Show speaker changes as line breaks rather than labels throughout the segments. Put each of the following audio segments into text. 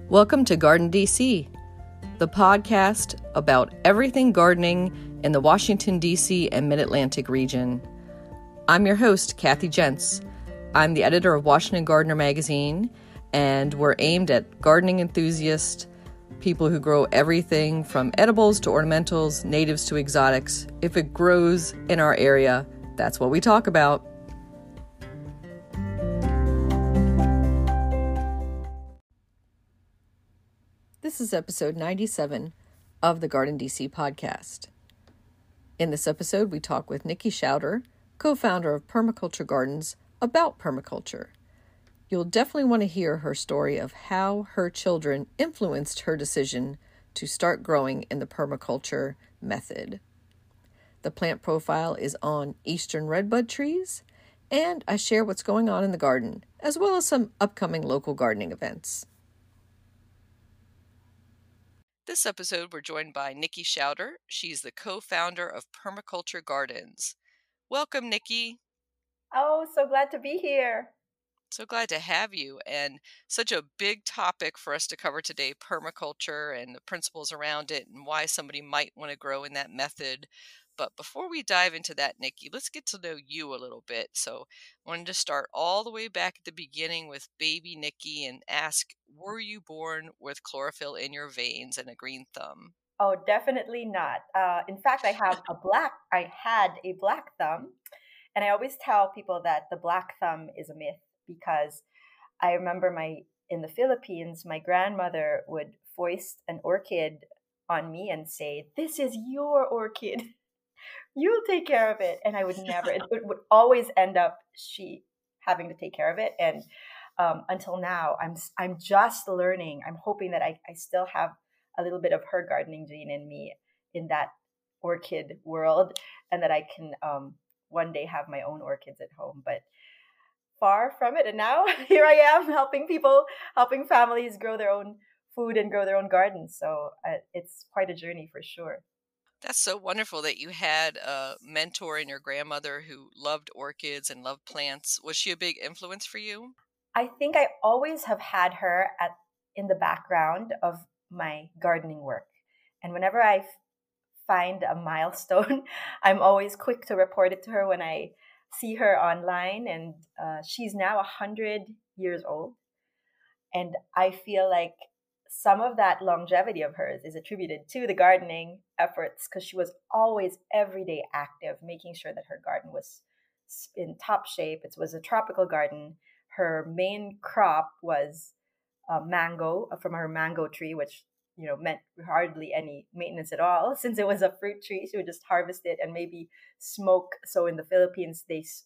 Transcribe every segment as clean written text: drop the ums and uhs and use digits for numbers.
Welcome to Garden DC, the podcast about everything gardening in the Washington, D.C. and Mid-Atlantic region. I'm your host, Kathy Jentz. I'm the editor of Washington Gardener magazine, and we're aimed at gardening enthusiasts, people who grow everything from edibles to ornamentals, natives to exotics. If it grows in our area, that's what we talk about. This is episode 97 of the Garden DC podcast. In this episode, we talk with Nikki Schauder, co-founder of Permaculture Gardens, about permaculture. You'll definitely want to hear her story of how her children influenced her decision to start growing in the permaculture method. The plant profile is on eastern redbud trees, and I share what's going on in the garden, as well as some upcoming local gardening events. This episode, we're joined by Nikki Schauder. She's the co-founder of Permaculture Gardens. Welcome, Nikki.
Oh, so glad to be here.
So glad to have you, and such a big topic for us to cover today, permaculture and the principles around it and why somebody might want to grow in that method. But before we dive into that, Nikki, let's get to know you a little bit. So I wanted to start all the way back at the beginning with baby Nikki and ask, were you born with chlorophyll in your veins and a green thumb?
Oh, definitely not. In fact, I had a black thumb, and I always tell people that the black thumb is a myth because I remember in the Philippines, my grandmother would foist an orchid on me and say, "This is your orchid. You'll take care of it." And I would never, it would always end up she having to take care of it. And until now, I'm just learning. I'm hoping that I still have a little bit of her gardening gene in me in that orchid world, and that I can one day have my own orchids at home. But far from it. And now here I am helping families grow their own food and grow their own gardens. So it's quite a journey for sure.
That's so wonderful that you had a mentor in your grandmother who loved orchids and loved plants. Was she a big influence for you?
I think I always have had her in the background of my gardening work. And whenever I find a milestone, I'm always quick to report it to her when I see her online. And she's now 100 years old. And I feel like some of that longevity of hers is attributed to the gardening efforts because she was always everyday active, making sure that her garden was in top shape. It was a tropical garden. Her main crop was mango from her mango tree, which meant hardly any maintenance at all since it was a fruit tree. She would just harvest it and maybe smoke. So in the Philippines,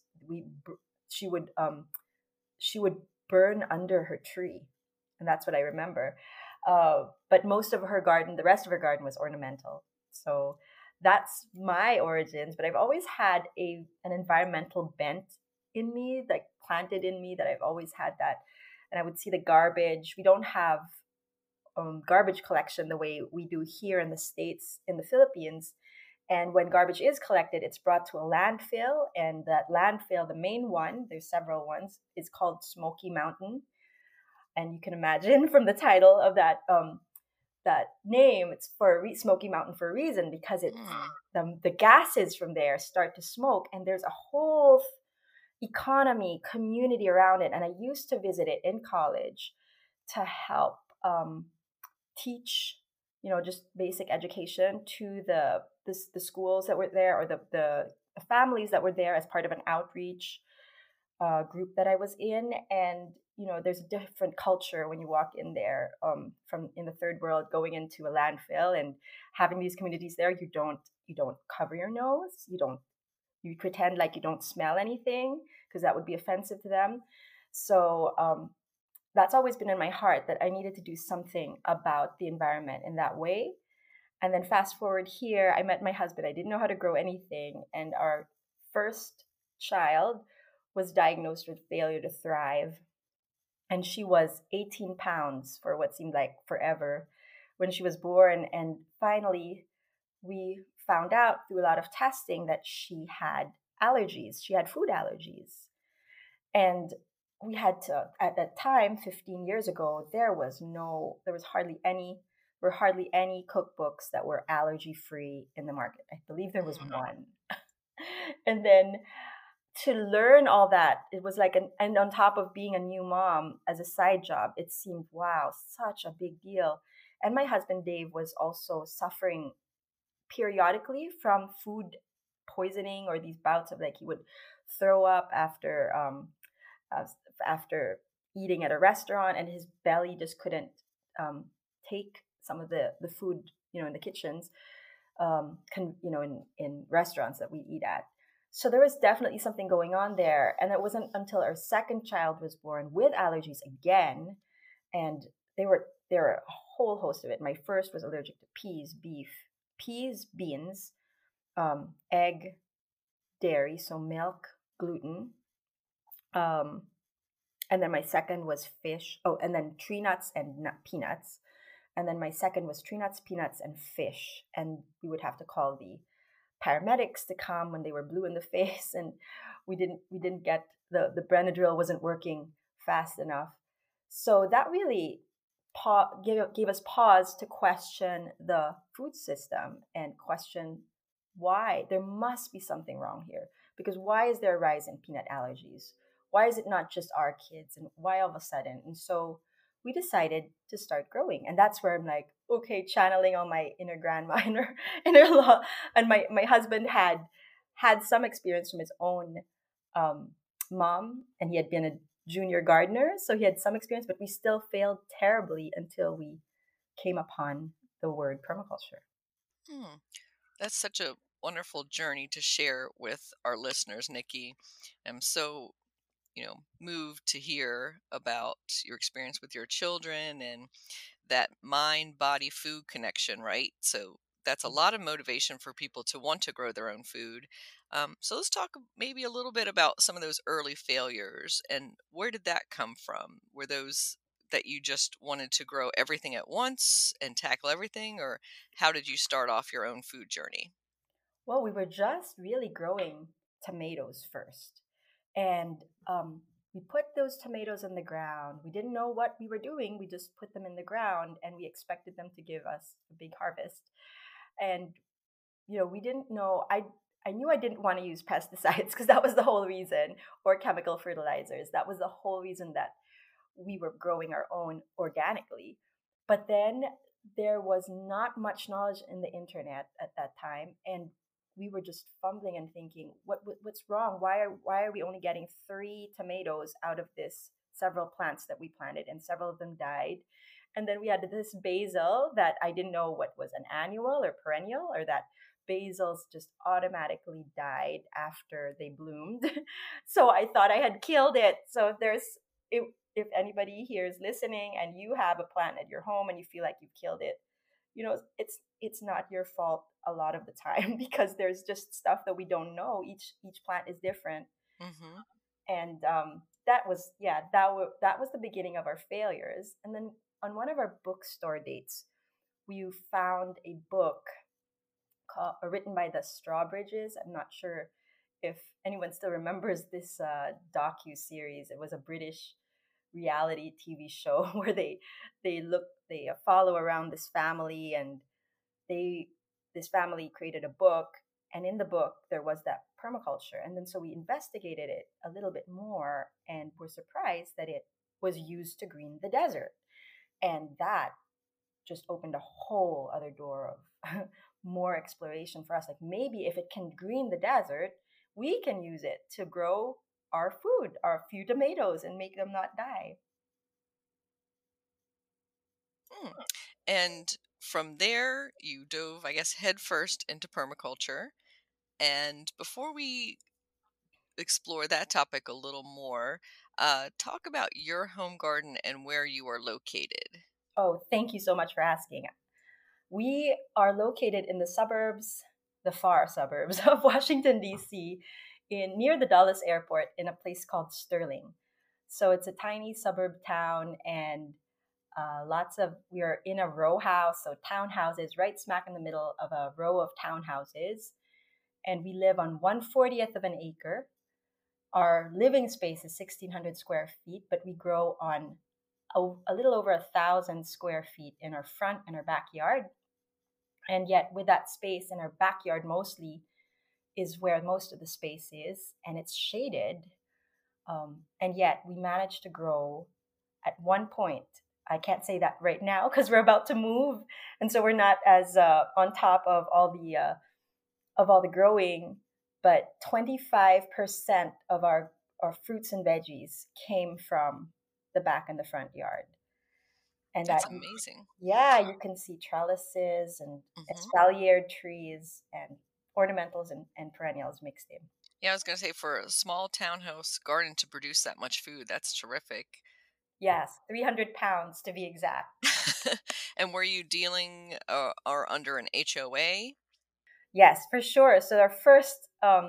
she would burn under her tree, and that's what I remember. But most of her garden, the rest of her garden was ornamental. So that's my origins. But I've always had an environmental bent in me, like planted in me, that I've always had that. And I would see the garbage. We don't have garbage collection the way we do here in the States, in the Philippines. And when garbage is collected, it's brought to a landfill. And that landfill, the main one, there's several ones, is called Smoky Mountain. And you can imagine from the title of that name, it's for Smoky Mountain for a reason, because the gases from there start to smoke, and there's a whole economy, community around it. And I used to visit it in college to help teach, just basic education to the schools that were there, or the families that were there as part of an outreach group that I was in. And there's a different culture when you walk in there, from in the third world, going into a landfill and having these communities there. You don't cover your nose. You pretend like you don't smell anything because that would be offensive to them. So that's always been in my heart, that I needed to do something about the environment in that way. And then fast forward here, I met my husband. I didn't know how to grow anything, and our first child was diagnosed with failure to thrive. And she was 18 pounds for what seemed like forever when she was born. And finally, we found out through a lot of testing that she had allergies. She had food allergies. And we had to, at that time, 15 years ago, there was hardly any cookbooks that were allergy free in the market. I believe there was one. And then to learn all that, it was like and on top of being a new mom as a side job, it seemed, wow, such a big deal. And my husband Dave was also suffering periodically from food poisoning, or these bouts of, like, he would throw up uh, after eating at a restaurant, and his belly just couldn't take some of the food, in the kitchens, in restaurants that we eat at. So there was definitely something going on there. And it wasn't until our second child was born with allergies again, and there were a whole host of it. My first was allergic to peas, beans, egg, dairy, so milk, gluten. Um, and then my second was fish. Oh, and then tree nuts and peanuts. And then my second was tree nuts, peanuts, and fish. And we would have to call the paramedics to come when they were blue in the face, and we didn't get the Benadryl wasn't working fast enough. So that really gave us pause to question the food system and question why there must be something wrong here. Because why is there a rise in peanut allergies? Why is it not just our kids, and why all of a sudden? And so we decided to start growing, and that's where I'm like, okay, channeling all my inner grandma, inner law. And my husband had some experience from his own um, mom, and he had been a junior gardener, so he had some experience, but we still failed terribly until we came upon the word permaculture.
Hmm. That's such a wonderful journey to share with our listeners, Nikki. I'm so, moved to hear about your experience with your children and that mind body food connection, right? So that's a lot of motivation for people to want to grow their own food. So let's talk maybe a little bit about some of those early failures and where did that come from? Were those that you just wanted to grow everything at once and tackle everything, or how did you start off your own food journey?
Well, we were just really growing tomatoes first. And we put those tomatoes in the ground. We didn't know what we were doing. We just put them in the ground, and we expected them to give us a big harvest. And, we didn't know. I knew I didn't want to use pesticides because that was the whole reason, or chemical fertilizers. That was the whole reason that we were growing our own organically. But then there was not much knowledge in the internet at that time, and we were just fumbling and thinking, what's wrong? Why are we only getting 3 tomatoes out of this several plants that we planted, and several of them died? And then we had this basil that I didn't know what was an annual or perennial, or that basils just automatically died after they bloomed. So I thought I had killed it. So if anybody here is listening and you have a plant at your home and you feel like you've killed it, it's not your fault a lot of the time because there's just stuff that we don't know. Each plant is different.
Mm-hmm.
And that was the beginning of our failures. And then on one of our bookstore dates, we found a book written by the Strawbridges. I'm not sure if anyone still remembers this docu series. It was a British reality TV show where they follow around this family, and this family created a book, and in the book there was that permaculture. And then so we investigated it a little bit more, and were surprised that it was used to green the desert. And that just opened a whole other door of more exploration for us. Like, maybe if it can green the desert, we can use it to grow our food, our few tomatoes, and make them not die.
Hmm. And from there, you dove, I guess, headfirst into permaculture. And before we explore that topic a little more, talk about your home garden and where you are located.
Oh, thank you so much for asking. We are located in the far suburbs of Washington, D.C., near the Dulles Airport, in a place called Sterling. So it's a tiny suburb town, and we are in a row house, so townhouses, right smack in the middle of a row of townhouses. And we live on 1/40th of an acre. Our living space is 1,600 square feet, but we grow on a little over 1,000 square feet in our front and our backyard. And yet, with that space in our backyard, mostly is where most of the space is, and it's shaded. And yet, we managed to grow at one point. I can't say that right now because we're about to move, and so we're not as on top of all the growing. But 25% of our fruits and veggies came from the back and the front yard. And
That's amazing.
Yeah, you can see trellises and espaliered trees and ornamentals and perennials mixed in.
Yeah, I was going to say, for a small townhouse garden to produce that much food, that's terrific.
Yes, 300 pounds to be exact.
And were you dealing or under an HOA?
Yes, for sure. So our first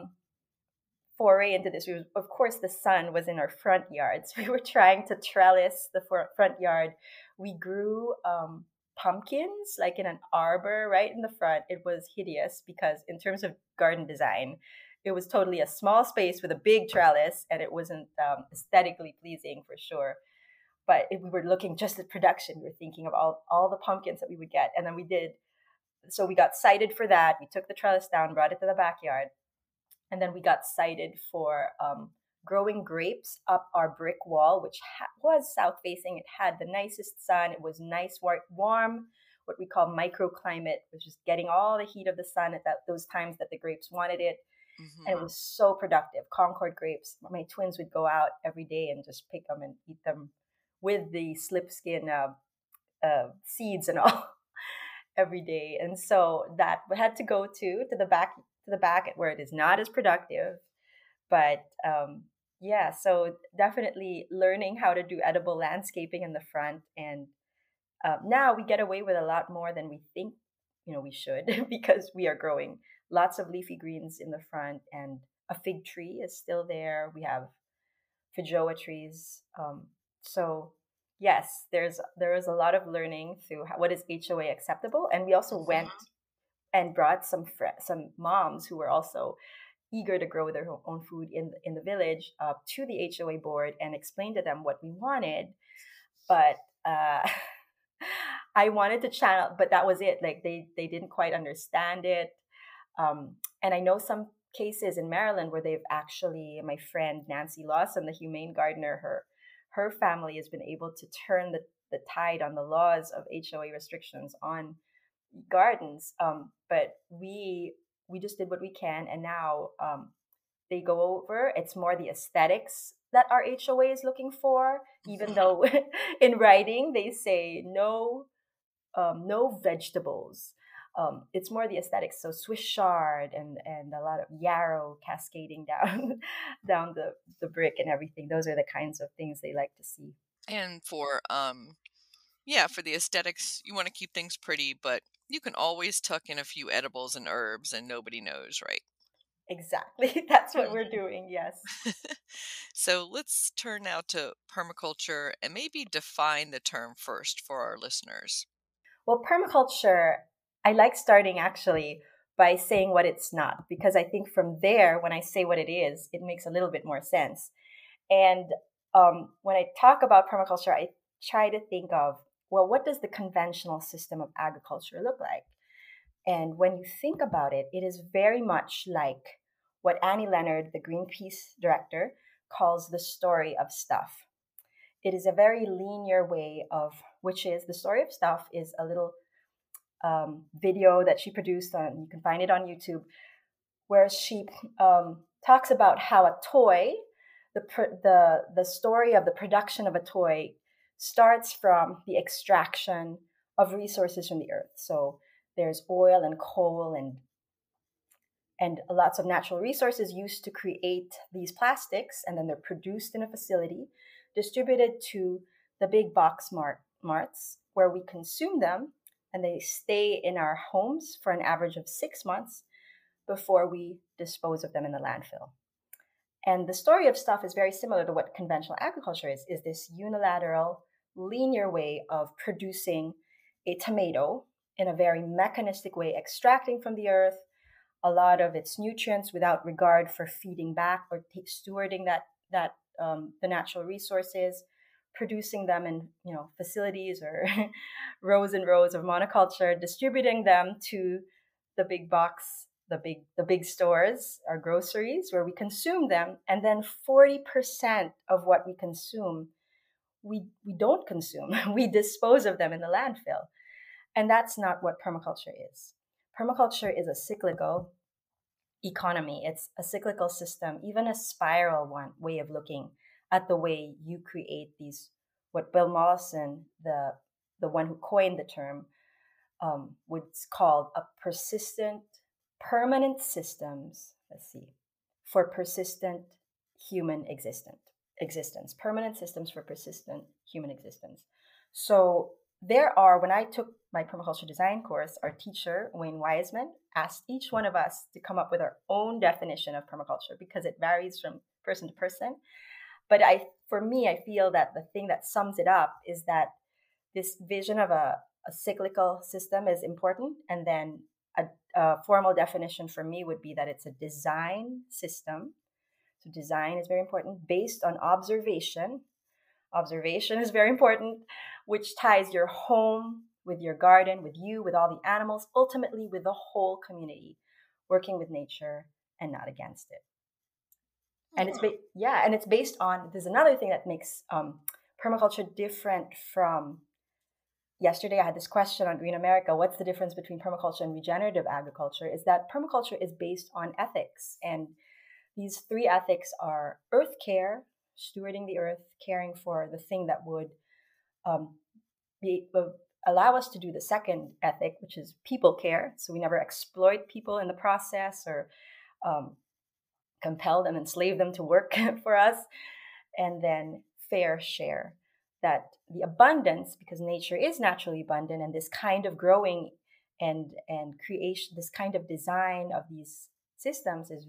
foray into this, of course, the sun was in our front yards. We were trying to trellis the front yard. We grew pumpkins like in an arbor right in the front. It was hideous because in terms of garden design, it was totally a small space with a big trellis, and it wasn't aesthetically pleasing for sure. But if we were looking just at production, we were thinking of all the pumpkins that we would get. And then we did. So we got cited for that. We took the trellis down, brought it to the backyard. And then we got cited for growing grapes up our brick wall, which was south facing. It had the nicest sun. It was nice, warm, what we call microclimate, which is getting all the heat of the sun at those times that the grapes wanted it. Mm-hmm. And it was so productive. Concord grapes. My twins would go out every day and just pick them and eat them with the slip skin seeds and all every day. And so that had to go to the back where it is not as productive. But yeah, so definitely learning how to do edible landscaping in the front. And now we get away with a lot more than we think we should because we are growing lots of leafy greens in the front, and a fig tree is still there. We have feijoa trees. So yes, there is a lot of learning through what is HOA acceptable. And we also went and brought some moms who were also eager to grow their own food in the village to the HOA board and explained to them what we wanted. But I wanted to channel, but that was it. Like they didn't quite understand it. And I know some cases in Maryland where they've actually, my friend Nancy Lawson, the humane gardener, her family has been able to turn the tide on the laws of HOA restrictions on gardens. But we just did what we can, and now they go over. It's more the aesthetics that our HOA is looking for, even though in writing they say no vegetables. It's more the aesthetics. So Swiss chard and a lot of yarrow cascading down the brick and everything. Those are the kinds of things they like to see.
And for for the aesthetics, you want to keep things pretty, but you can always tuck in a few edibles and herbs and nobody knows, right?
Exactly. That's what we're doing, yes.
So let's turn now to permaculture and maybe define the term first for our listeners.
Well, permaculture, I like starting actually by saying what it's not, because I think from there, when I say what it is, it makes a little bit more sense. And when I talk about permaculture, I try to think of, well, what does the conventional system of agriculture look like? And when you think about it, it is very much like what Annie Leonard, the Greenpeace director, calls the story of stuff. It is a very linear way of, which is the story of stuff is a little video that she produced on, you can find it on YouTube, where she talks about how a toy, the story of the production of a toy starts from the extraction of resources from the earth. So there's oil and coal and lots of natural resources used to create these plastics, and then they're produced in a facility, distributed to the big box marts where we consume them, and they stay in our homes for an average of 6 months before we dispose of them in the landfill. And the story of stuff is very similar to what conventional agriculture is this unilateral, linear way of producing a tomato in a very mechanistic way, extracting from the earth, a lot of its nutrients without regard for feeding back or stewarding the natural resources, producing them in facilities or rows and rows of monoculture, distributing them to the big box, the big stores, our groceries, where we consume them, and then 40% of what we consume we don't consume. We dispose of them in the landfill. And that's not what permaculture is. Permaculture is a cyclical economy. It's a cyclical system, even a spiral one way of looking at the way you create these, what Bill Mollison, the one who coined the term, would call a persistent, permanent systems. Let's see, for persistent human existence, permanent systems for persistent human existence. So when I took my permaculture design course, our teacher, Wayne Wiseman, asked each one of us to come up with our own definition of permaculture because it varies from person to person. But for me, I feel that the thing that sums it up is that this vision of a cyclical system is important. And then a formal definition for me would be that it's a design system. So design is very important, based on observation. Observation is very important, which ties your home with your garden, with you, with all the animals, ultimately with the whole community, working with nature and not against it. And it's based on. There's another thing that makes permaculture different from. Yesterday, I had this question on Green America: what's the difference between permaculture and regenerative agriculture? Is that permaculture is based on ethics, and these three ethics are earth care, stewarding the earth, caring for the thing that would allow us to do the second ethic, which is people care. So we never exploit people in the process or compel them, enslave them to work for us. And then fair share, that the abundance, because nature is naturally abundant, and this kind of growing and creation, this kind of design of these systems is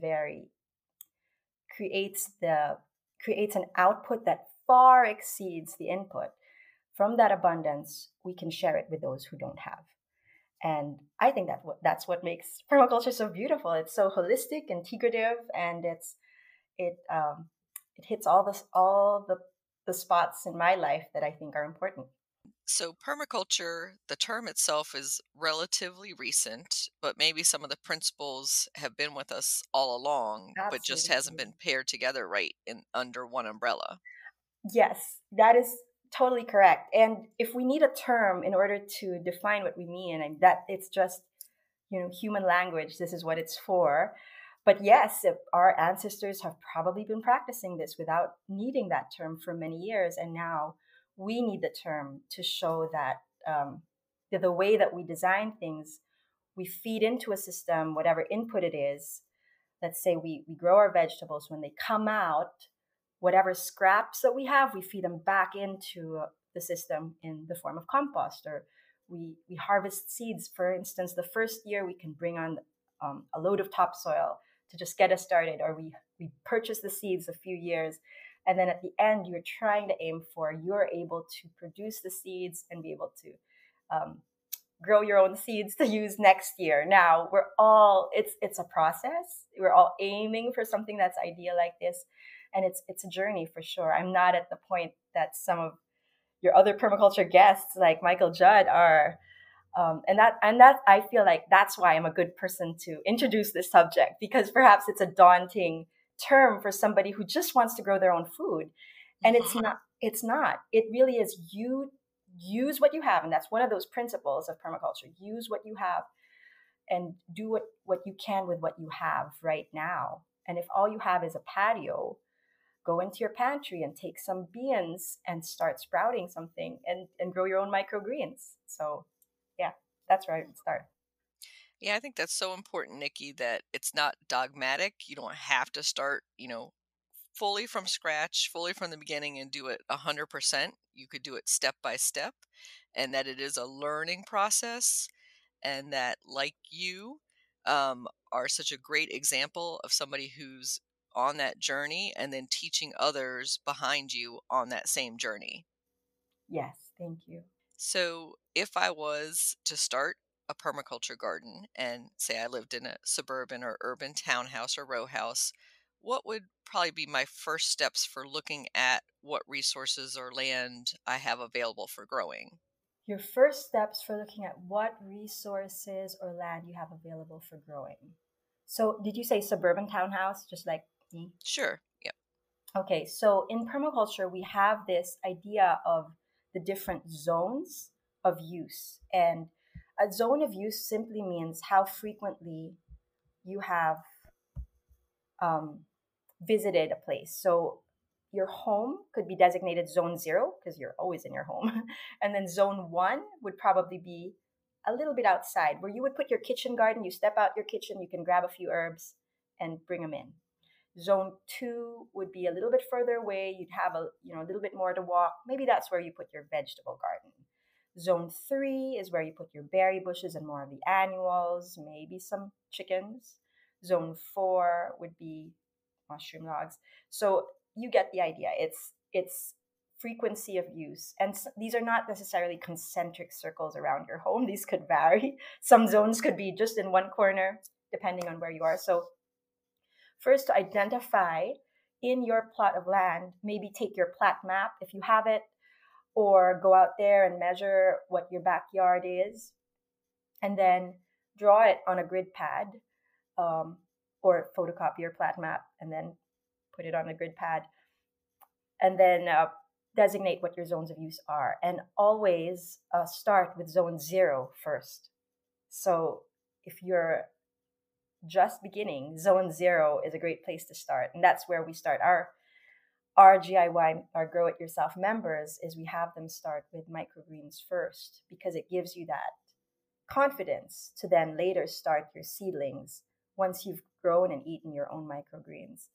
creates an output that far exceeds the input. From that abundance, we can share it with those who don't have. And I think that's what makes permaculture so beautiful. It's so holistic, integrative, and it hits all the spots in my life that I think are important.
So permaculture, the term itself is relatively recent, but maybe some of the principles have been with us all along, but just hasn't been paired together right under one umbrella.
Yes, that is totally correct. And if we need a term in order to define what we mean, and that it's just, human language, this is what it's for. But yes, our ancestors have probably been practicing this without needing that term for many years. And now we need the term to show that the way that we design things, we feed into a system, whatever input it is. Let's say we grow our vegetables. When they come out, whatever scraps that we have, we feed them back into the system in the form of compost, or we harvest seeds. For instance, the first year we can bring on a load of topsoil to just get us started, or we purchase the seeds a few years, and then at the end you're trying to aim for, you're able to produce the seeds and be able to grow your own seeds to use next year. Now it's a process. We're all aiming for something that's ideal like this, and it's a journey for sure. I'm not at the point that some of your other permaculture guests like Michael Judd are. And that I feel like that's why I'm a good person to introduce this subject, because perhaps it's a daunting term for somebody who just wants to grow their own food. And it's not. It really is, you use what you have. And that's one of those principles of permaculture. Use what you have and do what you can with what you have right now. And if all you have is a patio, go into your pantry and take some beans and start sprouting something and grow your own microgreens. So yeah, that's where I would start.
Yeah, I think that's so important, Nikki, that it's not dogmatic. You don't have to start, fully from scratch, fully from the beginning and do it 100%. You could do it step by step, and that it is a learning process, and that, like you, are such a great example of somebody who's on that journey and then teaching others behind you on that same journey.
Yes, thank you.
So if I was to start a permaculture garden and say I lived in a suburban or urban townhouse or row house, what would probably be my first steps for looking at what resources or land I have available for growing?
Your first steps for looking at what resources or land you have available for growing. So, did you say suburban townhouse, just like me?
Sure. Yep.
Okay, so in permaculture, we have this idea of the different zones of use. And a zone of use simply means how frequently you have um, visited a place. So your home could be designated zone 0 because you're always in your home. And then zone 1 would probably be a little bit outside where you would put your kitchen garden. You step out your kitchen, you can grab a few herbs and bring them in. Zone 2 would be a little bit further away. You'd have a little bit more to walk. Maybe that's where you put your vegetable garden. Zone 3 is where you put your berry bushes and more of the annuals, maybe some chickens. Zone 4 would be mushroom logs. So you get the idea. It's frequency of use, and these are not necessarily concentric circles around your home. These could vary. Some zones could be just in one corner, depending on where you are. So first, to identify in your plot of land, maybe take your plat map if you have it, or go out there and measure what your backyard is, and then draw it on a grid pad, or photocopy your plat map and then put it on a grid pad, and then designate what your zones of use are. And always start with zone 0 first. So if you're just beginning, zone 0 is a great place to start. And that's where we start our GIY, our Grow It Yourself members, is we have them start with microgreens first because it gives you that confidence to then later start your seedlings once you've grown and eaten your own microgreens.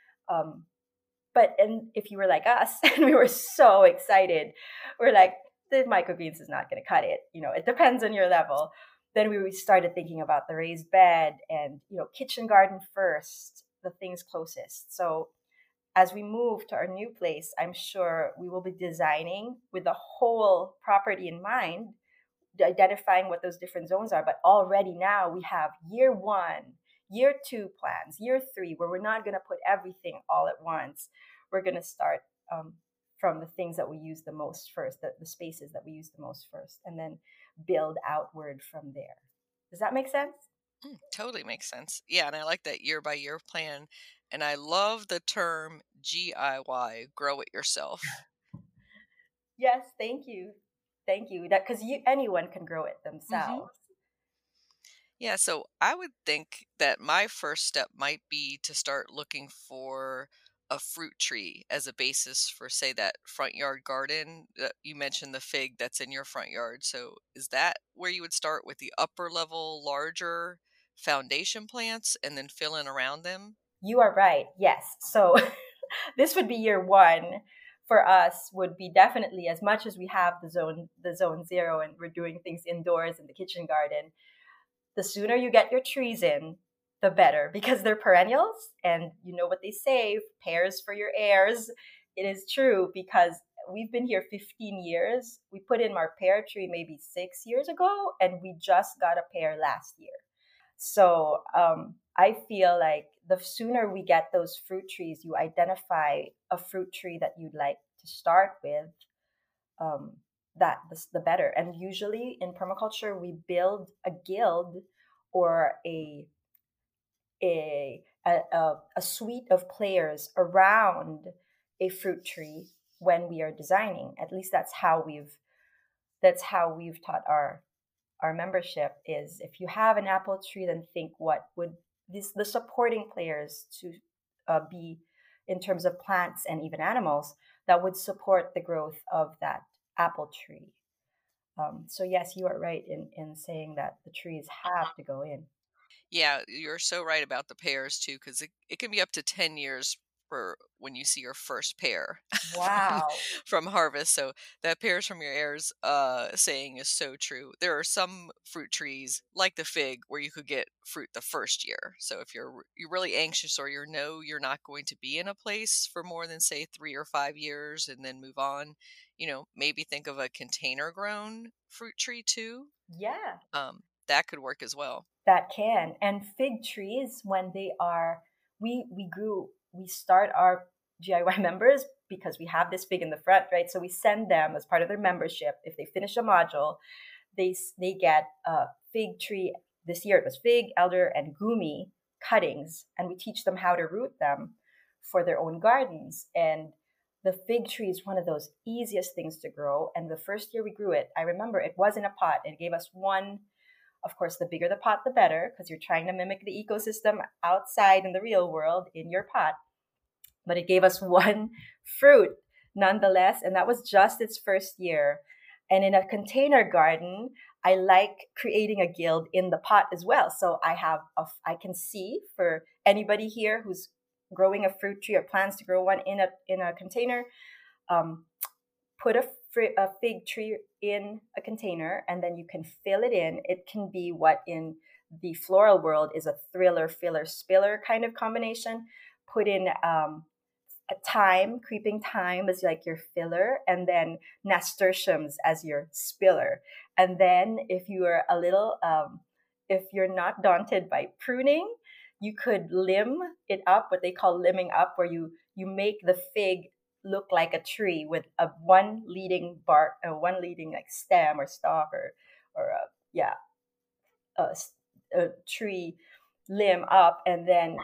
And if you were like us and we were so excited, we're like, the microgreens is not going to cut it. It depends on your level. Then we started thinking about the raised bed and, kitchen garden first, the things closest. So as we move to our new place, I'm sure we will be designing with the whole property in mind, identifying what those different zones are. But already now we have year 1, year 2 plans, year 3, where we're not going to put everything all at once. We're going to start from the things that we use the most first, the spaces that we use the most first, and then build outward from there. Does that make sense?
Totally makes sense. Yeah, and I like that year by year plan. And I love the term GIY, grow it yourself.
Yes, thank you. Thank you. That because anyone can grow it
Hmm.
themselves.
Yeah, so I would think that my first step might be to start looking for a fruit tree as a basis for, say, that front yard garden. You mentioned the fig that's in your front yard. So is that where you would start with the upper level, larger foundation plants and then fill in around them?
You are right. Yes. So this would be year 1 for us, would be definitely, as much as we have the zone 0 and we're doing things indoors in the kitchen garden, the sooner you get your trees in, the better, because they're perennials. And you know what they say, pears for your heirs. It is true because we've been here 15 years. We put in our pear tree maybe 6 years ago, and we just got a pear last year. So I feel like the sooner we get those fruit trees, you identify a fruit tree that you'd like to start with, um, the better. And usually in permaculture, we build a guild or a suite of players around a fruit tree when we are designing. At least that's how we've taught our membership, is if you have an apple tree, then think what would the supporting players to be in terms of plants and even animals that would support the growth of that apple tree. So yes, you are right in saying that the trees have to go in.
Yeah, you're so right about the pears too, because it can be up to 10 years for when you see your first pear from
Wow.
from harvest. So that pears from your heirs saying is so true. There are some fruit trees like the fig where you could get fruit the first year. So if you're really anxious or you're not going to be in a place for more than say 3 or 5 years and then move on, maybe think of a container grown fruit tree too.
Yeah.
Um, that could work as well.
That can. And fig trees, when they are, we start our GIY members because we have this fig in the front, right? So we send them as part of their membership. If they finish a module, they get a fig tree. This year it was fig, elder, and gumi cuttings, and we teach them how to root them for their own gardens. And the fig tree is one of those easiest things to grow. And the first year we grew it, I remember it was in a pot. It gave us one. Of course, the bigger the pot, the better, because you're trying to mimic the ecosystem outside in the real world in your pot. But it gave us one fruit nonetheless, and that was just its first year. And in a container garden, I like creating a guild in the pot as well. So I can see for anybody here who's growing a fruit tree or plans to grow one in a container, put a fig tree in a container, and then you can fill it in. It can be what in the floral world is a thriller, filler, spiller kind of combination. Put in creeping thyme as like your filler, and then nasturtiums as your spiller. And then if you are if you're not daunted by pruning, you could limb it up, what they call limbing up, where you make the fig look like a tree with one leading bark, one leading like stem or stalk or a tree limb up, and then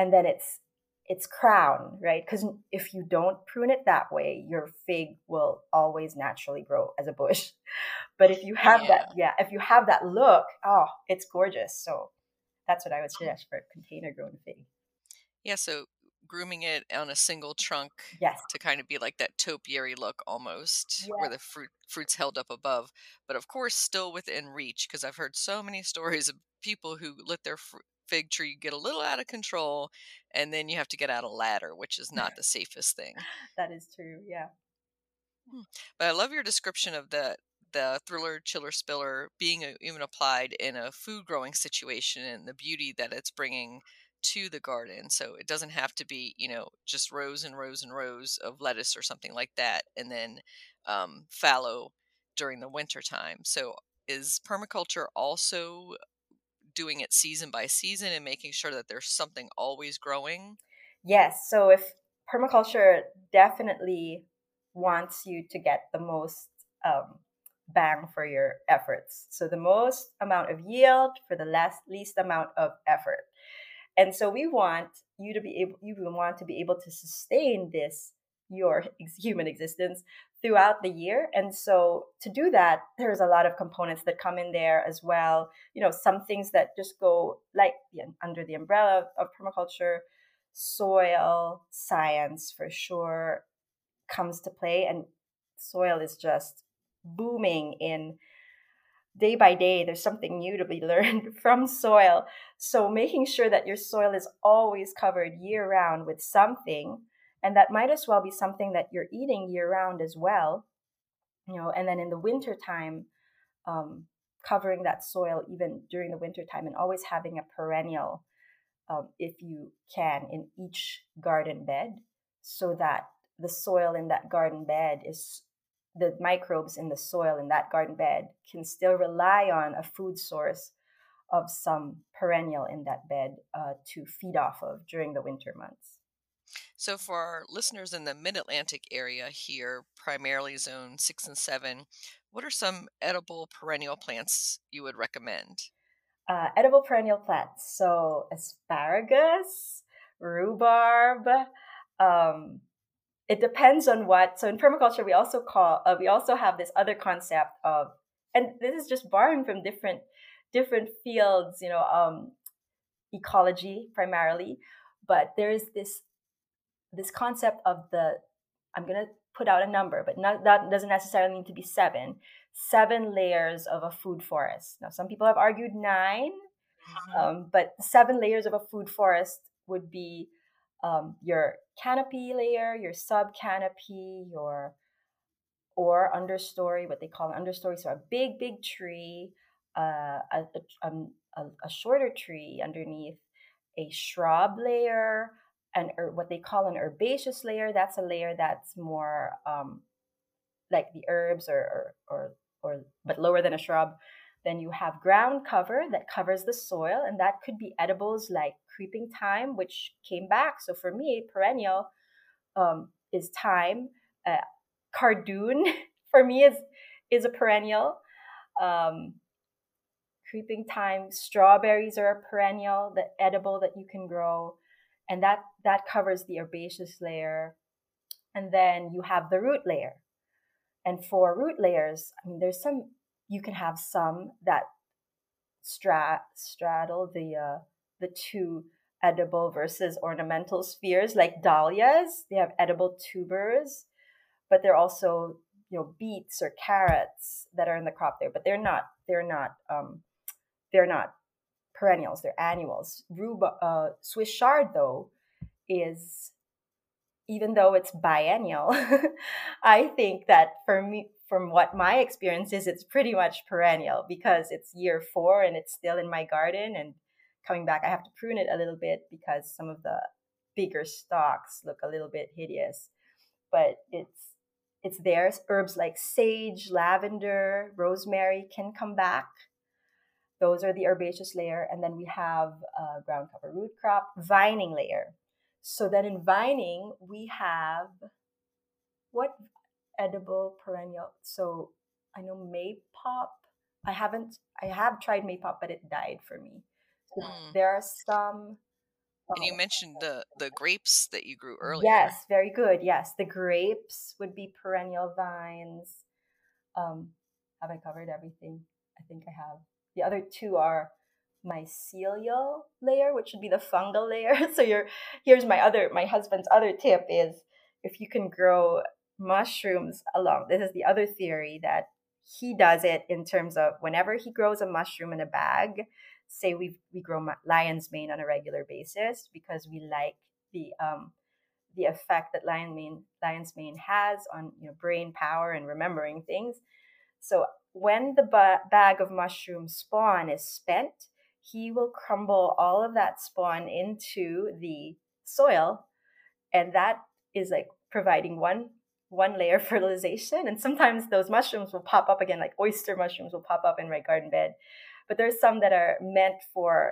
its crown, right? Because if you don't prune it that way, your fig will always naturally grow as a bush. But if you have if you have that look, oh, it's gorgeous. So that's what I would suggest for container grown fig.
Yeah, so grooming it on a single trunk to kind of be like that topiary look almost, where the fruit's held up above, but of course still within reach, because I've heard so many stories of people who let their fig tree get a little out of control, and then you have to get out a ladder, which is not the safest thing.
That is true, yeah.
But I love your description of the thriller, chiller, spiller being even applied in a food growing situation, and the beauty that it's bringing to the garden. So it doesn't have to be, just rows and rows and rows of lettuce or something like that, and then fallow during the winter time. So is permaculture also doing it season by season and making sure that there's something always growing?
Yes. So if permaculture definitely wants you to get the most bang for your efforts. So the most amount of yield for the least amount of effort. And so we want you to be able to sustain your human existence throughout the year. And so to do that, there's a lot of components that come in there as well. Some things that just go like under the umbrella of permaculture. Soil science for sure comes to play, and soil is just booming in day by day. There's something new to be learned from soil. So making sure that your soil is always covered year round with something, and that might as well be something that you're eating year round as well, and then in the winter time, covering that soil even during the winter time, and always having a perennial, if you can, in each garden bed, so that the soil in that garden bed the microbes in the soil in that garden bed can still rely on a food source of some perennial in that bed to feed off of during the winter months.
So for our listeners in the Mid-Atlantic area here, primarily zone 6 and 7, what are some edible perennial plants you would recommend?
Edible perennial plants. So asparagus, rhubarb. It depends on what. So in permaculture, we also have this other concept of, and this is just borrowing from different fields, ecology primarily, but there is this concept of I'm gonna put out a number, but that doesn't necessarily need to be 7 layers of a food forest. Now, some people have argued 9, but 7 layers of a food forest would be your canopy layer, your sub-canopy, or understory, what they call an understory. So a big tree, a shorter tree underneath, a shrub layer, or what they call an herbaceous layer. That's a layer that's more like the herbs or but lower than a shrub. Then you have ground cover that covers the soil, and that could be edibles like creeping thyme, which came back. So for me, perennial is thyme. Cardoon for me is a perennial. Um, Creeping thyme, strawberries are a perennial, the edible that you can grow, and that covers the herbaceous layer. And then you have the root layer. And for root layers, I mean, there's some you can have some that straddle the two edible versus ornamental spheres, like dahlias. They have edible tubers, but they're also beets or carrots that are in the crop there, but they're not perennials, they're annuals. Swiss chard, though, is, even though it's biennial, I think that for me, from what my experience is, it's pretty much perennial because it's year 4 and it's still in my garden. And coming back, I have to prune it a little bit because some of the bigger stalks look a little bit hideous. But it's there. Herbs like sage, lavender, rosemary can come back. Those are the herbaceous layer. And then we have ground cover root crop, vining layer. So then in vining, we have what edible perennial? So I know maypop. I have tried maypop, but it died for me. So there are some.
And you mentioned the grapes that you grew earlier.
Yes, very good. Yes, the grapes would be perennial vines. Have I covered everything? I think I have. The other two are mycelial layer, which would be the fungal layer. So here's my husband's other tip is if you can grow mushrooms along. This is the other theory that he does it in terms of whenever he grows a mushroom in a bag. Say we grow lion's mane on a regular basis because we like the effect that lion's mane has on brain power and remembering things. So when the bag of mushroom spawn is spent, he will crumble all of that spawn into the soil, and that is like providing one layer fertilization. And sometimes those mushrooms will pop up again, like oyster mushrooms will pop up in my garden bed. But there's some that are meant for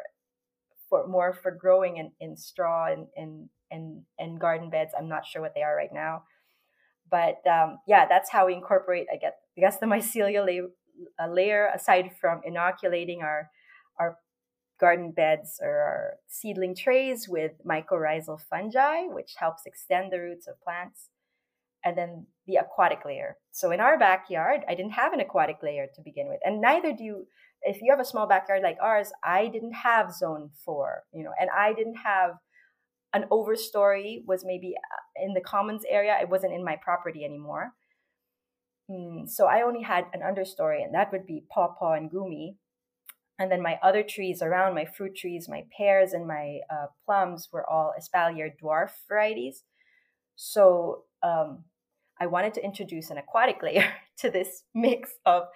growing in straw and garden beds. I'm not sure what they are right now. But that's how we incorporate, I guess, the mycelial layer, aside from inoculating our garden beds or our seedling trays with mycorrhizal fungi, which helps extend the roots of plants. And then the aquatic layer. So in our backyard, I didn't have an aquatic layer to begin with. And neither do you. If you have a small backyard like ours, I didn't have zone 4, and I didn't have an overstory, was maybe in the commons area. It wasn't in my property anymore. So I only had an understory, and that would be pawpaw and gumi. And then my other trees around, my fruit trees, my pears and my plums were all espalier dwarf varieties. So I wanted to introduce an aquatic layer to this mix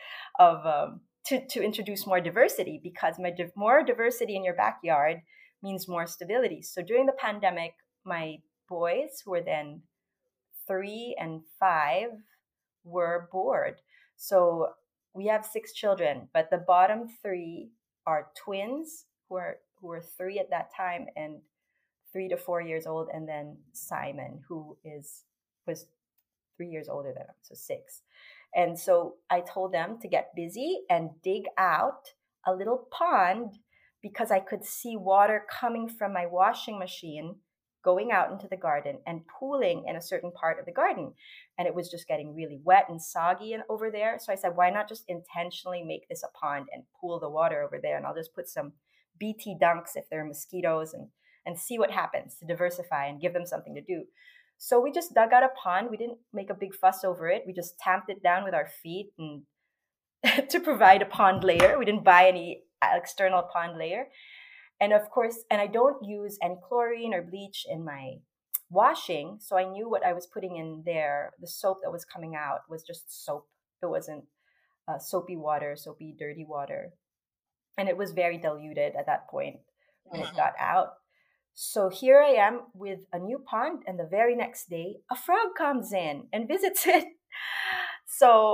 to introduce more diversity, because more diversity in your backyard means more stability. So during the pandemic, my boys, who were then 3 and 5, were bored. So we have 6 children, but the bottom 3 are twins who were 3 at that time and 3 to 4 years old, and then Simon, who was 3 years older than him, so 6. And so I told them to get busy and dig out a little pond, because I could see water coming from my washing machine going out into the garden and pooling in a certain part of the garden. And it was just getting really wet and soggy over there. So I said, why not just intentionally make this a pond and pool the water over there? And I'll just put some BT dunks if there are mosquitoes and see what happens, to diversify and give them something to do. So we just dug out a pond. We didn't make a big fuss over it. We just tamped it down with our feet and to provide a pond layer. We didn't buy any external pond layer. And of course, and I don't use any chlorine or bleach in my washing. So I knew what I was putting in there. The soap that was coming out was just soap. It wasn't soapy, dirty water. And it was very diluted at that point when it got out. So here I am with a new pond, and the very next day, a frog comes in and visits it. So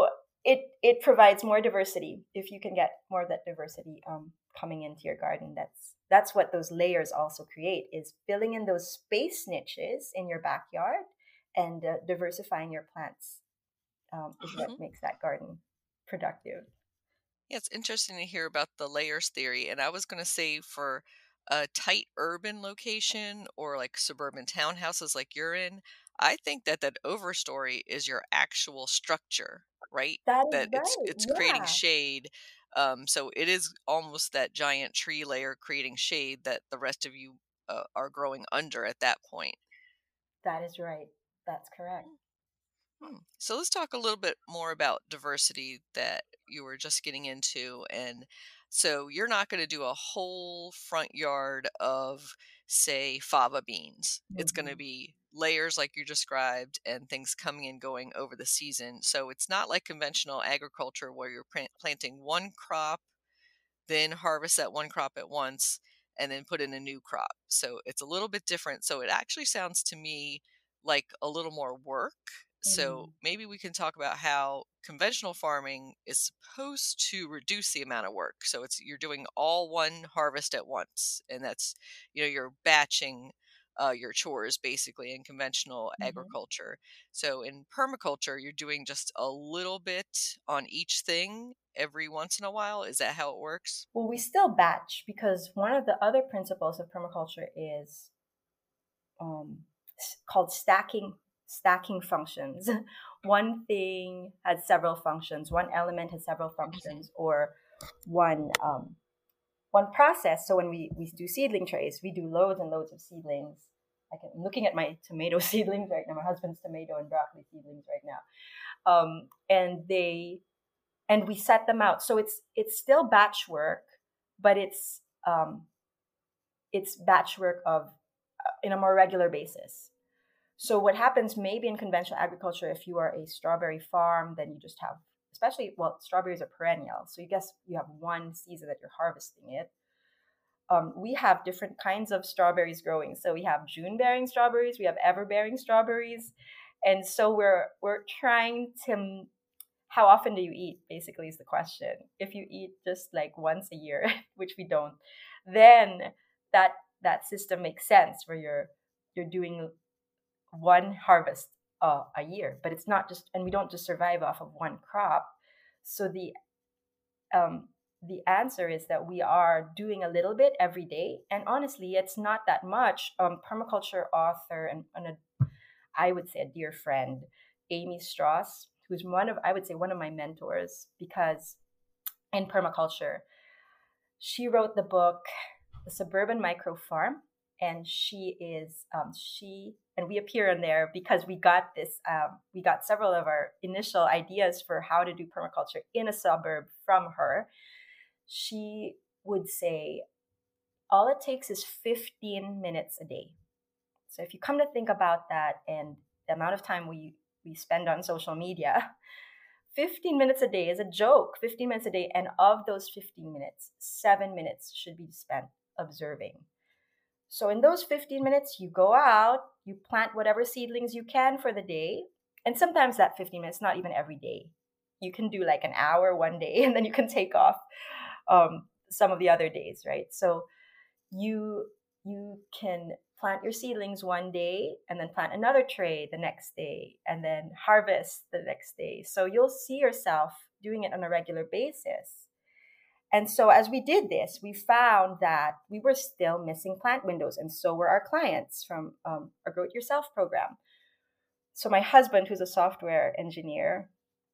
it provides more diversity. If you can get more of that diversity coming into your garden, that's what those layers also create, is filling in those space niches in your backyard and diversifying your plants is what makes that garden productive.
Yeah, it's interesting to hear about the layers theory. And I was going to say for a tight urban location or like suburban townhouses like you're in, I think that that overstory is your actual structure, right?
That is
That
right.
it's creating
Yeah,
shade. So it is almost that giant tree layer creating shade that the rest of you are growing under at that point.
that is right. That's correct.
So let's talk a little bit more about diversity that you were just getting into. And so you're not going to do a whole front yard of, say, fava beans. It's going to
Hmm.
be layers like you described and things coming and going over the season. So it's not like conventional agriculture where you're planting one crop, then harvest that one crop at once, and then put in a new crop. So it's a little bit different. So it actually sounds to me like a little more work. So
Mm.
maybe we can talk about how conventional farming is supposed to reduce the amount of work. So it's you're doing all one harvest at once, and that's you're batching your chores basically in conventional
Hmm.
agriculture. So in permaculture, you're doing just a little bit on each thing every once in a while. Is that how it works?
Well, we still batch because one of the other principles of permaculture is called stacking functions. One thing has several functions. One element has several
Mhm.
functions, or one one process. So when we do seedling trays, we do loads and loads of seedlings. I'm looking at my tomato seedlings right now, my husband's tomato and broccoli seedlings right now, and we set them out. So it's still batch work, but it's batch work of in a more regular basis. So what happens maybe in conventional agriculture, if you are a strawberry farm, then you just have, especially, well, strawberries are perennial. So you guess you have one season that you're harvesting it. We have different kinds of strawberries growing. So we have June bearing strawberries, we have ever bearing strawberries. And so we're trying to, how often do you eat, basically, is the question. If you eat just like once a year, which we don't, then that that system makes sense, where you're doing one harvest a year. But it's not just, and we don't just survive off of one crop. So um, the answer is that we are doing a little bit every day, and honestly, it's not that much. Permaculture author and I would say a dear friend, Amy Strauss, who's I would say one of my mentors, because in permaculture, she wrote the book The Suburban Micro Farm, and she and we appear in there because we got several of our initial ideas for how to do permaculture in a suburb from her. She would say all it takes is 15 minutes a day. So if you come to think about that, and the amount of time we spend on social media, 15 minutes a day is a joke. 15 minutes a day, and of those 15 minutes, 7 minutes should be spent observing. So in those 15 minutes, you go out, you plant whatever seedlings you can for the day. And sometimes that 15 minutes, not even every day. You can do like an hour one day, and then you can take off some of the other days, right? So you can plant your seedlings one day, and then plant another tray the next day, and then harvest the next day. So you'll see yourself doing it on a regular basis. And so as we did this, we found that we were still missing plant windows, and so were our clients from our Grow It Yourself program. So my husband, who's a software engineer,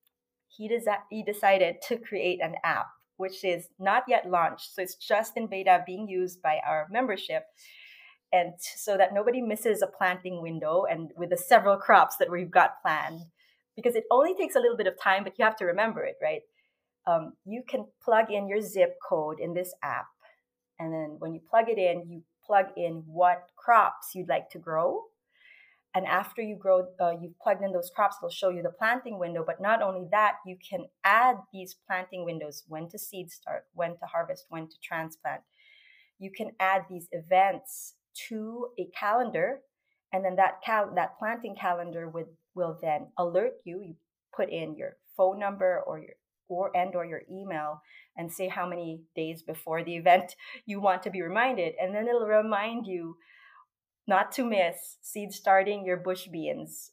he decided to create an app, which is not yet launched. So it's just in beta, being used by our membership, and so that nobody misses a planting window and with the several crops that we've got planned, because it only takes a little bit of time, but you have to remember it, right? You can plug in your zip code in this app, and then when you plug it in, you plug in what crops you'd like to grow. And after you've plugged in those crops, it'll show you the planting window. But not only that, you can add these planting windows: when to seed start, when to harvest, when to transplant. You can add these events to a calendar, and then that planting calendar will then alert you. You put in your phone number or your email and say how many days before the event you want to be reminded, and then it'll remind you not to miss seed starting your bush beans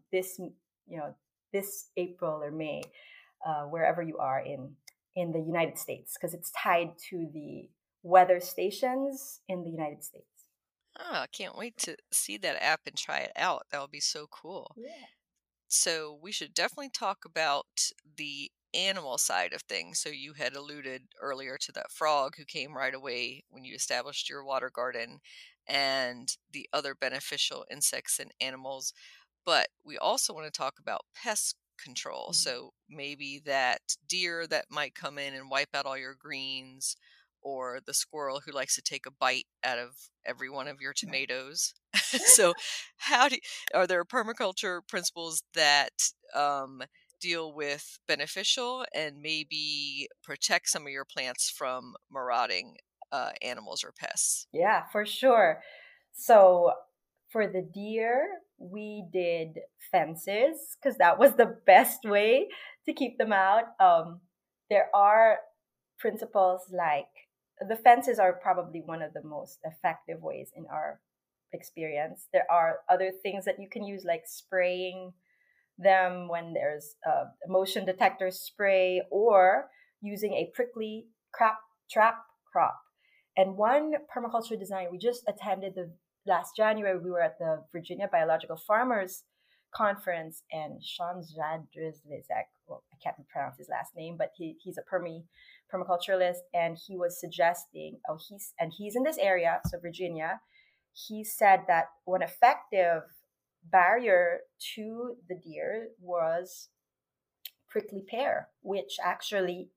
this April or May, wherever you are in the United States, because it's tied to the weather stations in the United States.
Oh, I can't wait to see that app and try it out. That would be so cool.
Yeah.
So we should definitely talk about the animal side of things. So you had alluded earlier to that frog who came right away when you established your water garden and the other beneficial insects and animals. But we also want to talk about pest control.
Mhm.
So maybe that deer that might come in and wipe out all your greens, or the squirrel who likes to take a bite out of every one of your
Right.
tomatoes. So, how do are there permaculture principles that deal with beneficial and maybe protect some of your plants from marauding animals or pests?
Yeah, for sure. So for the deer, we did fences because that was the best way to keep them out. There are principles like the fences are probably one of the most effective ways in our experience. There are other things that you can use, like spraying them when there's a motion detector spray, or using a prickly crop trap crop. And one permaculture design we just attended the last January, we were at the Virginia Biological Farmers Conference, and Sean Zadrizlizek, well, I can't pronounce his last name, but he's a permaculturalist, and he was suggesting, he's in this area, so Virginia. He said that one effective barrier to the deer was prickly pear, which actually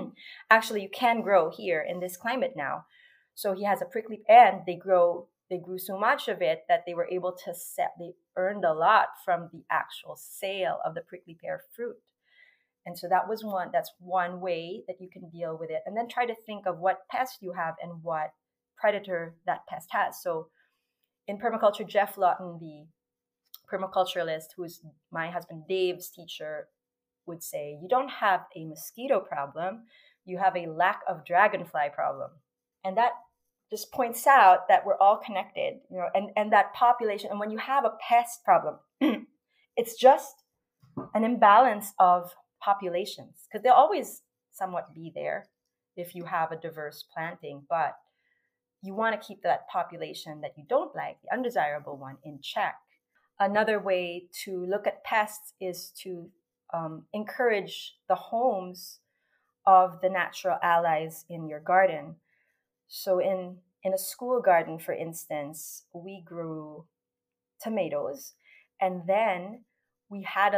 you can grow here in this climate now. So he has a prickly, and they grew so much of it that they were able to they earned a lot from the actual sale of the prickly pear fruit. And so that's one way that you can deal with it. And then try to think of what pest you have and what predator that pest has. So in permaculture, Jeff Lawton, the permaculturalist, who's my husband Dave's teacher, would say, you don't have a mosquito problem, you have a lack of dragonfly problem. And that just points out that we're all connected, and that population. And when you have a pest problem, it's just an imbalance of populations, because they'll always somewhat be there if you have a diverse planting, but you want to keep that population that you don't like, the undesirable one, in check. Another way to look at pests is to encourage the homes of the natural allies in your garden. So in a school garden, for instance, we grew tomatoes, and then we had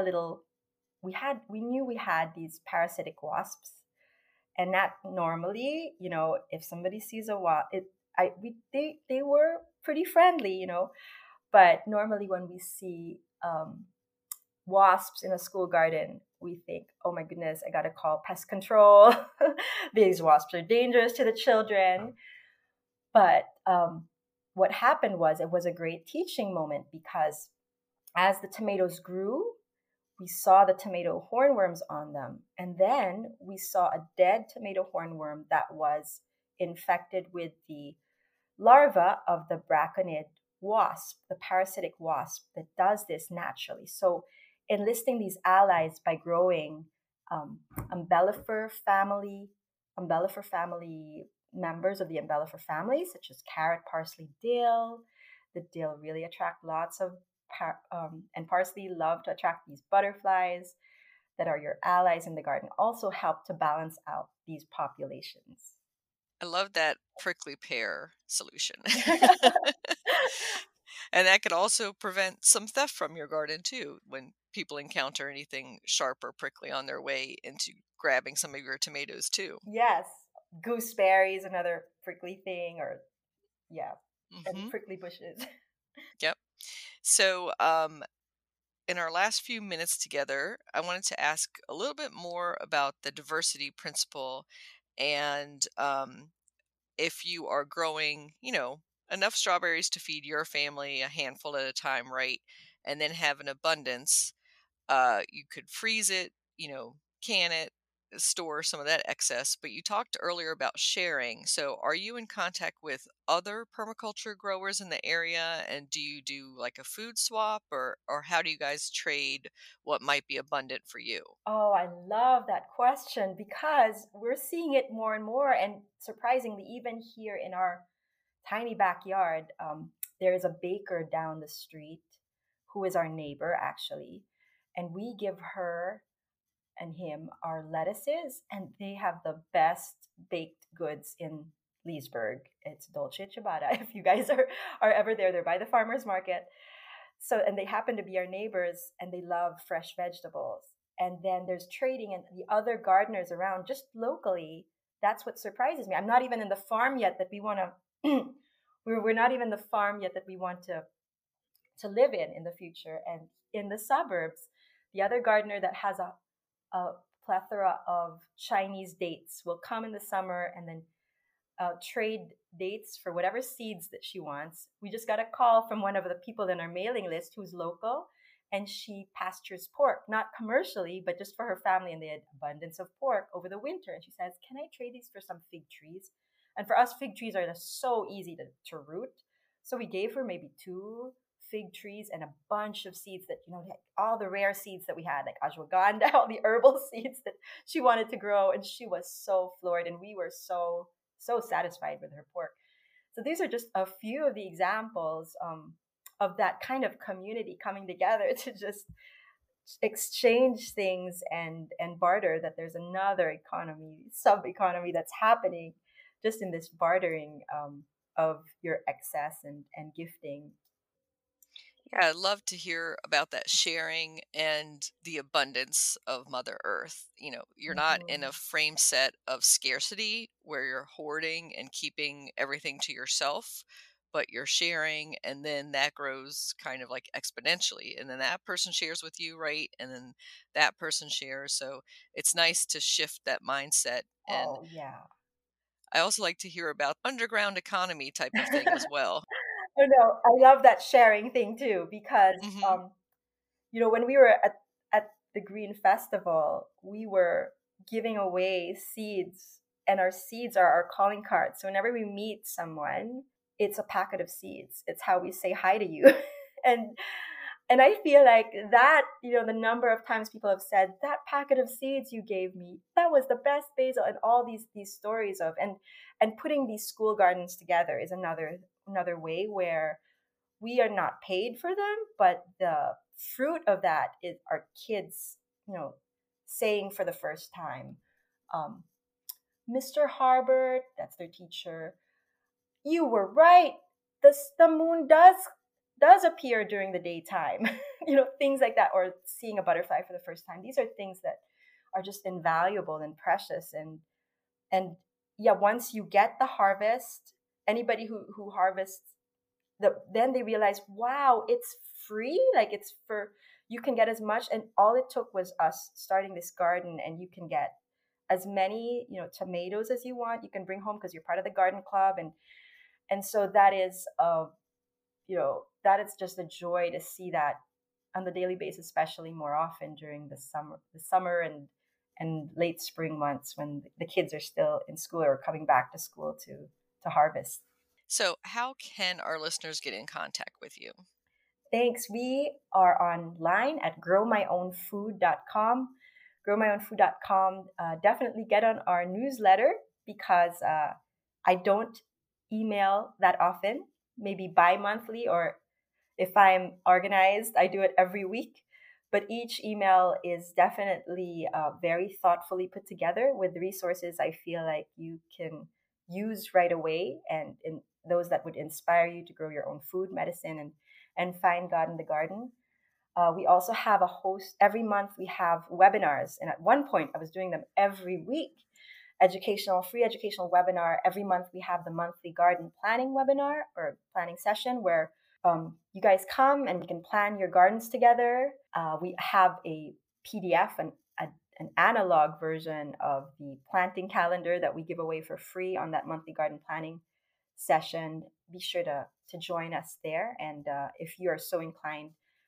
we knew we had these parasitic wasps, and that normally, if somebody sees a wasp, they were pretty friendly, but normally when we see wasps in a school garden, we think, oh my goodness, I gotta call pest control. These wasps are dangerous to the children. But what happened was, it was a great teaching moment, because as the tomatoes grew, we saw the tomato hornworms on them. And then we saw a dead tomato hornworm that was infected with the larva of the braconid wasp, the parasitic wasp that does this naturally. So enlisting these allies by growing umbellifer family members of the umbellifer family, such as carrot, parsley, dill. The dill really attract lots of and parsley love to attract these butterflies that are your allies in the garden, also help to balance out these populations.
I love that prickly pear solution. And that could also prevent some theft from your garden too, when people encounter anything sharp or prickly on their way into grabbing some of your tomatoes too.
Yes, gooseberries, another prickly thing, or and prickly bushes.
Yep. So, in our last few minutes together, I wanted to ask a little bit more about the diversity principle, and if you are growing, enough strawberries to feed your family a handful at a time, right? And then have an abundance. You could freeze it, can it, store some of that excess. But you talked earlier about sharing. So are you in contact with other permaculture growers in the area? And do you do like a food swap, or how do you guys trade what might be abundant for you?
Oh, I love that question because we're seeing it more and more. And surprisingly, even here in our tiny backyard, there is a baker down the street who is our neighbor, actually. And we give her and him our lettuces, and they have the best baked goods in Leesburg. It's Dolce Ciabatta. If you guys are ever there, they're by the farmers market. So, and they happen to be our neighbors, and they love fresh vegetables. And then there's trading and the other gardeners around just locally. That's what surprises me. I'm not even in the farm yet that we want to. we're not even the farm yet that we want to live in the future. And in the suburbs, the other gardener that has a plethora of Chinese dates will come in the summer and then trade dates for whatever seeds that she wants. We just got a call from one of the people in our mailing list who's local, and she pastures pork, not commercially, but just for her family, and they had abundance of pork over the winter. And she says, "Can I trade these for some fig trees?" And for us, fig trees are just so easy to root. So we gave her maybe 2 fig trees and a bunch of seeds that, like all the rare seeds that we had, like ashwagandha, all the herbal seeds that she wanted to grow. And she was so floored, and we were so satisfied with her pork. So these are just a few of the examples of that kind of community coming together to just exchange things and barter. That there's another economy, sub economy that's happening just in this bartering of your excess and gifting.
Yeah, I'd love to hear about that sharing and the abundance of Mother Earth. You're not in a
Mhm.
frame set of scarcity where you're hoarding and keeping everything to yourself, but you're sharing, and then that grows kind of like exponentially. And then that person shares with you, right? And then that person shares. So it's nice to shift that mindset. And
Oh yeah.
I also like to hear about underground economy type of thing as well.
Oh no, I love that sharing thing too because
Hmm.
when we were at the Green Festival, we were giving away seeds, and our seeds are our calling cards. So whenever we meet someone, it's a packet of seeds. It's how we say hi to you. and and I feel like that, the number of times people have said that packet of seeds you gave me, that was the best basil, and all these stories of and putting these school gardens together is another way where we are not paid for them, but the fruit of that is our kids, saying for the first time, um, Mr. Harbert, that's their teacher, you were right. The moon does appear during the daytime. Things like that, or seeing a butterfly for the first time. These are things that are just invaluable and precious. And yeah, once you get the harvest, anybody who harvests then they realize, wow, it's free. Like it's for you can get as much, and all it took was us starting this garden, and you can get as many tomatoes as you want. You can bring home because you're part of the garden club, and so that is that is just a joy to see that on the daily basis, especially more often during the summer and late spring months when the kids are still in school or coming back to school to harvest.
So, how can our listeners get in contact with you?
Thanks. We are online at growmyownfood.com. Growmyownfood.com. Definitely get on our newsletter because I don't email that often, maybe bi-monthly, or if I'm organized, I do it every week. But each email is definitely very thoughtfully put together with resources I feel like you can use right away, and those that would inspire you to grow your own food, medicine, and find God in the garden. We also have a host every month. We have webinars, and at one point, I was doing them every week. Free educational webinar. Every month, we have the monthly garden planning webinar or planning session where you guys come and we can plan your gardens together. We have a PDF, an analog version of the planting calendar that we give away for free on that monthly garden planning session. Be sure to join us there. And if you are so inclined,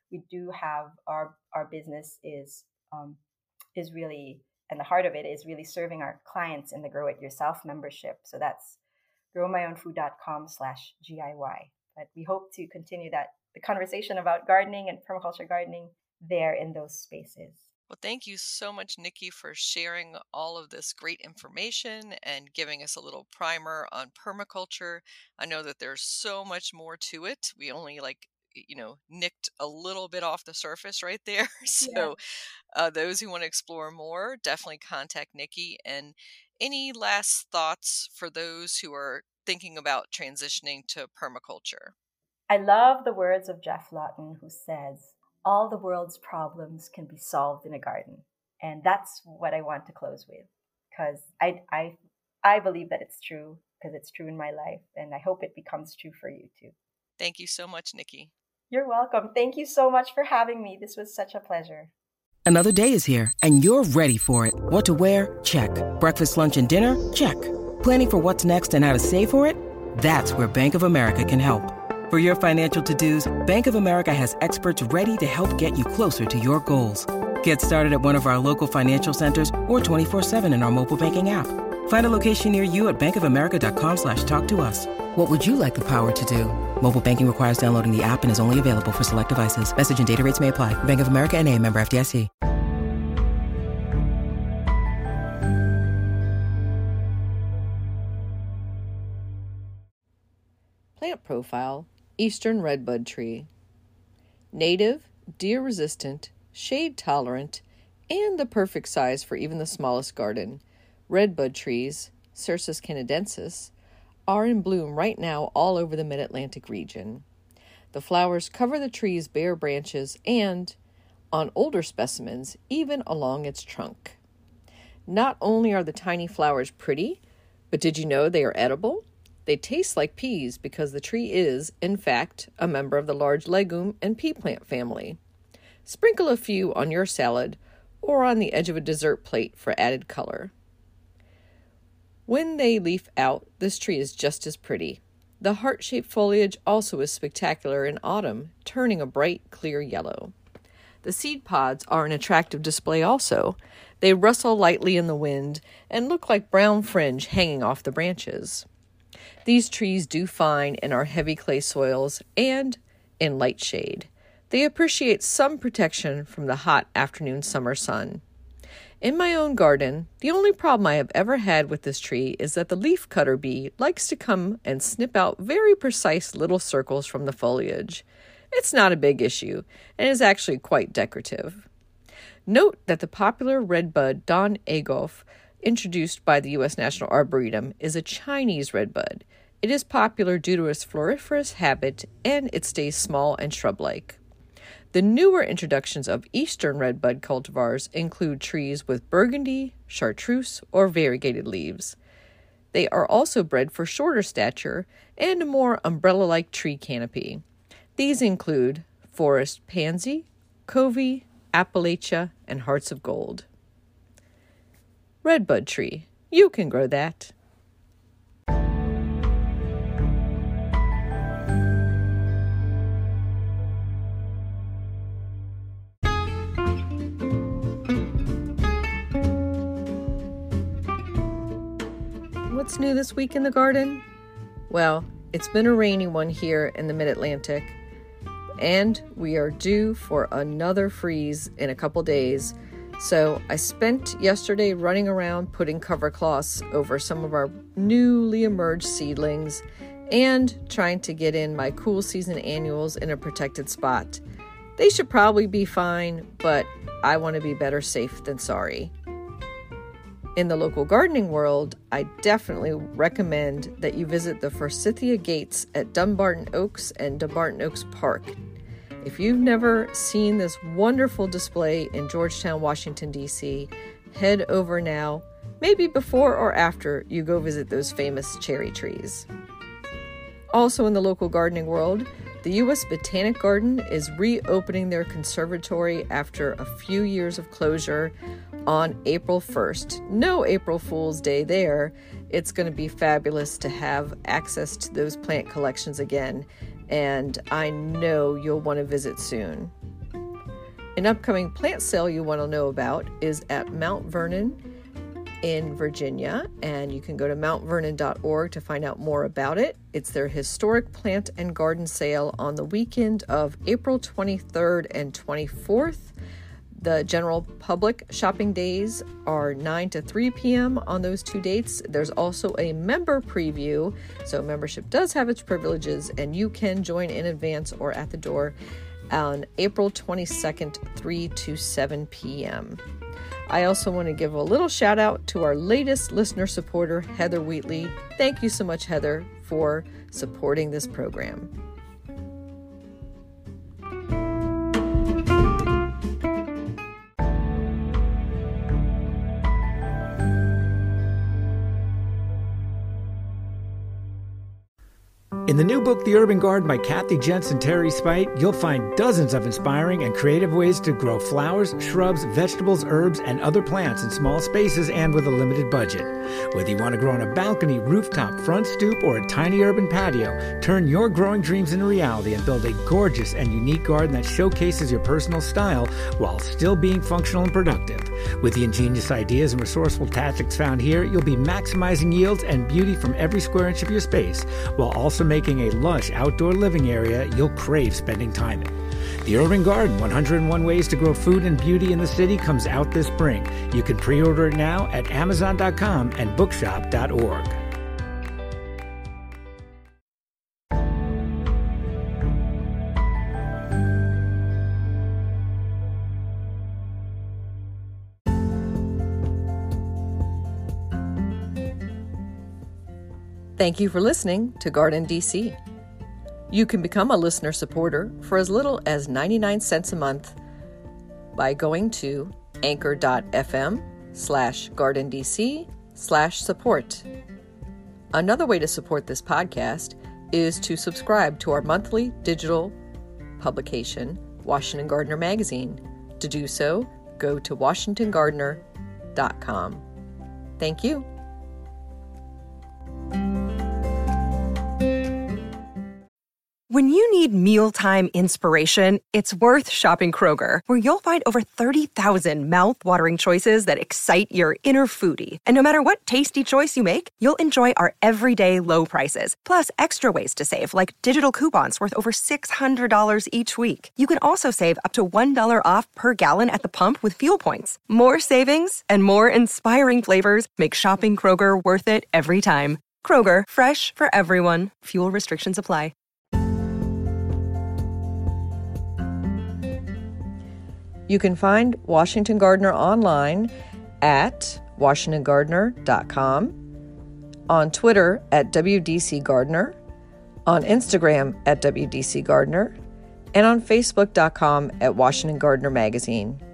we do have our business is really, and the heart of it is really serving our clients in the Grow It Yourself membership. So that's growmyownfood.com/GIY. But we hope to continue the conversation about gardening and permaculture gardening there in those spaces.
Well, thank you so much, Nikki, for sharing all of this great information and giving us a little primer on permaculture. I know that there's so much more to it. We only nicked a little bit off the surface right there. So those who want to explore more, definitely contact Nikki. And any last thoughts for those who are thinking about transitioning to permaculture?
I love the words of Jeff Lawton, who says, all the world's problems can be solved in a garden. And that's what I want to close with, because I believe that it's true, because it's true in my life. And I hope it becomes true for you too.
Thank you so much, Nikki.
You're welcome. Thank you so much for having me. This was such a pleasure.
Another day is here, and you're ready for it. What to wear? Check. Breakfast, lunch, and dinner? Check. Planning for what's next and how to save for it? That's where Bank of America can help. For your financial to-dos, Bank of America has experts ready to help get you closer to your goals. Get started at one of our local financial centers or 24/7 in our mobile banking app. Find a location near you at bankofamerica.com/talktous. What would you like the power to do? Mobile banking requires downloading the app and is only available for select devices. Message and data rates may apply. Bank of America N.A., member FDIC.
Plant profile: Eastern redbud tree. Native, deer-resistant, shade-tolerant, and the perfect size for even the smallest garden, redbud trees, Cercis canadensis, are in bloom right now all over the Mid-Atlantic region. The flowers cover the tree's bare branches and, on older specimens, even along its trunk. Not only are the tiny flowers pretty, but did you know they are edible? They taste like peas because the tree is, in fact, a member of the large legume and pea plant family. Sprinkle a few on your salad or on the edge of a dessert plate for added color. When they leaf out, this tree is just as pretty. The heart-shaped foliage also is spectacular in autumn, turning a bright, clear yellow. The seed pods are an attractive display also. They rustle lightly in the wind and look like brown fringe hanging off the branches. These trees do fine in our heavy clay soils and in light shade. They appreciate some protection from the hot afternoon summer sun. In my own garden, the only problem I have ever had with this tree is that the leafcutter bee likes to come and snip out very precise little circles from the foliage. It's not a big issue and is actually quite decorative. Note that the popular redbud Don Egolf, introduced by the U.S. National Arboretum, is a Chinese redbud. It is popular due to its floriferous habit and it stays small and shrub-like. The newer introductions of eastern redbud cultivars include trees with burgundy, chartreuse, or variegated leaves. They are also bred for shorter stature and a more umbrella-like tree canopy. These include forest pansy, covey, Appalachia, and hearts of gold. Redbud tree. You can grow that. What's new this week in the garden? Well, it's been a rainy one here in the Mid-Atlantic, and we are due for another freeze in a couple days. So I spent yesterday running around putting cover cloths over some of our newly emerged seedlings and trying to get in my cool season annuals in a protected spot. They should probably be fine, but I want to be better safe than sorry. In the local gardening world, I definitely recommend that you visit the Forsythia Gates at Dumbarton Oaks and Dumbarton Oaks Park. If you've never seen this wonderful display in Georgetown, Washington, D.C., head over now, maybe before or after you go visit those famous cherry trees. Also in the local gardening world, the U.S. Botanic Garden is reopening their conservatory after a few years of closure on April 1st. No April Fool's Day there. It's going to be fabulous to have access to those plant collections again, and I know you'll want to visit soon. An upcoming plant sale you want to know about is at Mount Vernon in Virginia, and you can go to mountvernon.org to find out more about it. It's their historic plant and garden sale on the weekend of April 23rd and 24th. The general public shopping days are 9 to 3 p.m. on those two dates. There's also a member preview, so membership does have its privileges, and you can join in advance or at the door on April 22nd, 3 to 7 p.m. I also want to give a little shout out to our latest listener supporter, Heather Wheatley. Thank you so much, Heather, for supporting this program.
In the new book, The Urban Garden by Kathy Jensen Terry Spite, you'll find dozens of inspiring and creative ways to grow flowers, shrubs, vegetables, herbs, and other plants in small spaces and with a limited budget. Whether you want to grow on a balcony, rooftop, front stoop, or a tiny urban patio, turn your growing dreams into reality and build a gorgeous and unique garden that showcases your personal style while still being functional and productive. With the ingenious ideas and resourceful tactics found here, you'll be maximizing yields and beauty from every square inch of your space, while also making a lush outdoor living area you'll crave spending time in. The Urban Garden, 101 Ways to Grow Food and Beauty in the City, comes out this spring. You can pre-order it now at Amazon.com and bookshop.org.
Thank you for listening to Garden DC. You can become a listener supporter for as little as 99 cents a month by going to anchor.fm/GardenDC/support. Another way to support this podcast is to subscribe to our monthly digital publication, Washington Gardener Magazine. To do so, go to WashingtonGardener.com. Thank you.
When you need mealtime inspiration, it's worth shopping Kroger, where you'll find over 30,000 mouth-watering choices that excite your inner foodie. And no matter what tasty choice you make, you'll enjoy our everyday low prices, plus extra ways to save, like digital coupons worth over $600 each week. You can also save up to $1 off per gallon at the pump with fuel points. More savings and more inspiring flavors make shopping Kroger worth it every time. Kroger, fresh for everyone. Fuel restrictions apply.
You can find Washington Gardener online at WashingtonGardener.com, on Twitter at WDC Gardener, on Instagram at WDC Gardener, and on Facebook.com at Washington Gardener Magazine.